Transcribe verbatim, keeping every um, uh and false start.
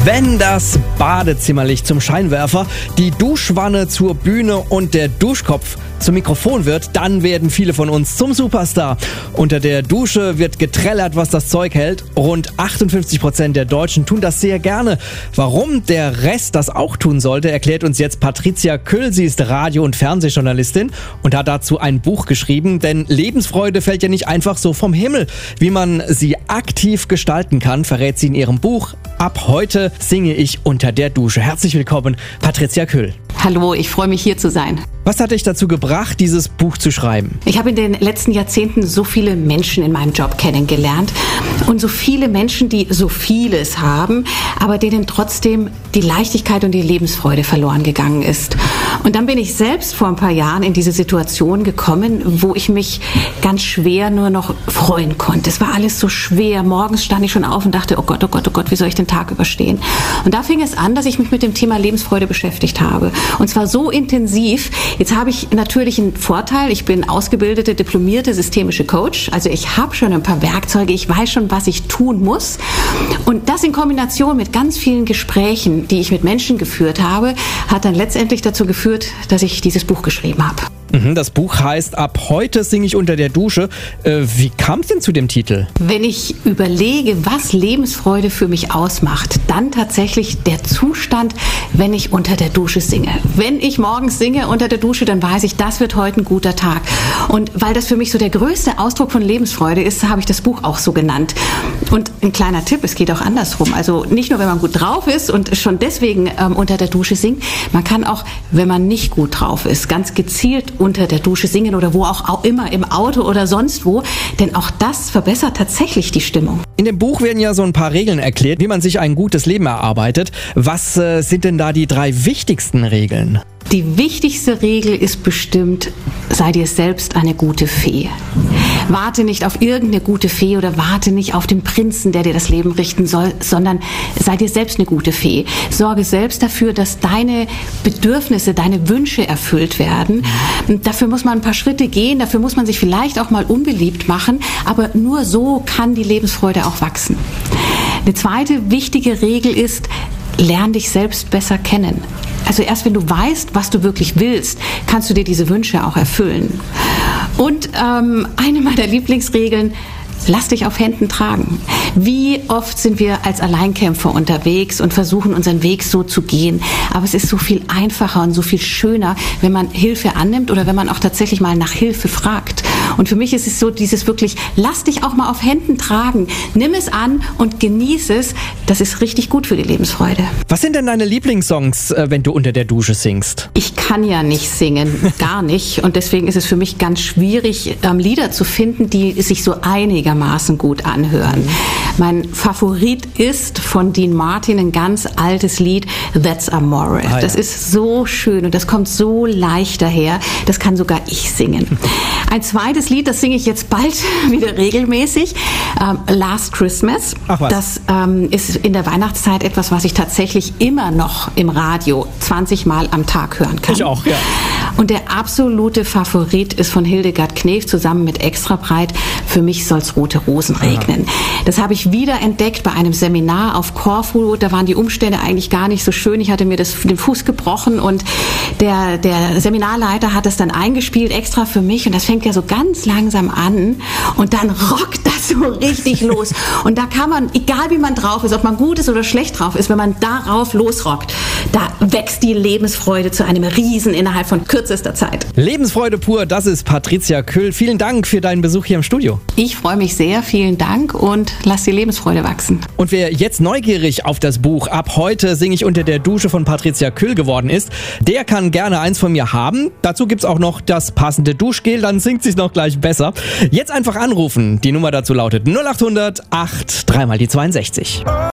Wenn das Badezimmerlicht zum Scheinwerfer, die Duschwanne zur Bühne und der Duschkopf zum Mikrofon wird, dann werden viele von uns zum Superstar. Unter der Dusche wird getrellert, was das Zeug hält. Rund achtundfünfzig Prozent der Deutschen tun das sehr gerne. Warum der Rest das auch tun sollte, erklärt uns jetzt Patricia Küll. Sie ist Radio- und Fernsehjournalistin und hat dazu ein Buch geschrieben. Denn Lebensfreude fällt ja nicht einfach so vom Himmel. Wie man sie aktiv gestalten kann, verrät sie in ihrem Buch Ab heute singe ich unter der Dusche. Herzlich willkommen, Patricia Küll. Hallo, ich freue mich, hier zu sein. Was hat dich dazu gebracht, dieses Buch zu schreiben? Ich habe in den letzten Jahrzehnten so viele Menschen in meinem Job kennengelernt und so viele Menschen, die so vieles haben, aber denen trotzdem die Leichtigkeit und die Lebensfreude verloren gegangen ist. Und dann bin ich selbst vor ein paar Jahren in diese Situation gekommen, wo ich mich ganz schwer nur noch freuen konnte. Es war alles so schwer. Morgens stand ich schon auf und dachte, oh Gott, oh Gott, oh Gott, wie soll ich den Tag überstehen? Und da fing es an, dass ich mich mit dem Thema Lebensfreude beschäftigt habe. Und zwar so intensiv. Jetzt habe ich natürlich einen Vorteil. Ich bin ausgebildete, diplomierte systemische Coach. Also ich habe schon ein paar Werkzeuge. Ich weiß schon, was ich tun muss. Und das in Kombination mit ganz vielen Gesprächen, die ich mit Menschen geführt habe, hat dann letztendlich dazu geführt, dass ich dieses Buch geschrieben habe. Das Buch heißt Ab heute singe ich unter der Dusche. Äh, wie kam es denn zu dem Titel? Wenn ich überlege, was Lebensfreude für mich ausmacht, dann tatsächlich der Zustand, wenn ich unter der Dusche singe. Wenn ich morgens singe unter der Dusche, dann weiß ich, das wird heute ein guter Tag. Und weil das für mich so der größte Ausdruck von Lebensfreude ist, habe ich das Buch auch so genannt. Und ein kleiner Tipp, es geht auch andersrum. Also nicht nur, wenn man gut drauf ist und schon deswegen ähm, unter der Dusche singt, man kann auch, wenn man nicht gut drauf ist, ganz gezielt unter der Dusche singen oder wo auch immer, im Auto oder sonst wo, denn auch das verbessert tatsächlich die Stimmung. In dem Buch werden ja so ein paar Regeln erklärt, wie man sich ein gutes Leben erarbeitet. Was äh, sind denn da die drei wichtigsten Regeln? Die wichtigste Regel ist bestimmt, sei dir selbst eine gute Fee. Warte nicht auf irgendeine gute Fee oder warte nicht auf den Prinzen, der dir das Leben richten soll, sondern sei dir selbst eine gute Fee. Sorge selbst dafür, dass deine Bedürfnisse, deine Wünsche erfüllt werden. Und dafür muss man ein paar Schritte gehen, dafür muss man sich vielleicht auch mal unbeliebt machen, aber nur so kann die Lebensfreude auch wachsen. Eine zweite wichtige Regel ist, lern dich selbst besser kennen. Also erst wenn du weißt, was du wirklich willst, kannst du dir diese Wünsche auch erfüllen. Und ähm, eine meiner Lieblingsregeln, lass dich auf Händen tragen. Wie oft sind wir als Alleinkämpfer unterwegs und versuchen, unseren Weg so zu gehen. Aber es ist so viel einfacher und so viel schöner, wenn man Hilfe annimmt oder wenn man auch tatsächlich mal nach Hilfe fragt. Und für mich ist es so dieses wirklich, lass dich auch mal auf Händen tragen. Nimm es an und genieß es. Das ist richtig gut für die Lebensfreude. Was sind denn deine Lieblingssongs, wenn du unter der Dusche singst? Ich kann ja nicht singen, gar nicht. Und deswegen ist es für mich ganz schwierig, ähm, Lieder zu finden, die sich so einigermaßen gut anhören. Mhm. Mein Favorit ist von Dean Martin ein ganz altes Lied, That's Amore. Ah, ja. Das ist so schön und das kommt so leicht daher. Das kann sogar ich singen. Ein zweites Lied, das singe ich jetzt bald wieder regelmäßig, ähm, Last Christmas. Ach was. Das ähm, ist in der Weihnachtszeit etwas, was ich tatsächlich immer noch im Radio zwanzig Mal am Tag hören kann. Ich auch, ja. Und der absolute Favorit ist von Hildegard Knef zusammen mit Extra Breit, Für mich soll's rote Rosen regnen. Aha. Das habe ich wieder entdeckt bei einem Seminar auf Korfu. Da waren die Umstände eigentlich gar nicht so schön. Ich hatte mir das, den Fuß gebrochen und der, der Seminarleiter hat es dann eingespielt, extra für mich. Und das fängt ja so ganz langsam an und dann rockt das so richtig los. Und da kann man, egal wie man drauf ist, ob man gut ist oder schlecht drauf ist, wenn man darauf losrockt, da wächst die Lebensfreude zu einem Riesen innerhalb von kürzester Zeit. Lebensfreude pur, das ist Patricia Küll. Vielen Dank für deinen Besuch hier im Studio. Ich freue mich sehr, vielen Dank und lass die Lebensfreude wachsen. Und wer jetzt neugierig auf das Buch Ab heute singe ich unter der Dusche von Patricia Küll geworden ist, der kann gerne eins von mir haben. Dazu gibt's auch noch das passende Duschgel, dann singt sich's noch gleich besser. Jetzt einfach anrufen. Die Nummer dazu lautet null acht hundert acht, dreimal die zweiundsechzig.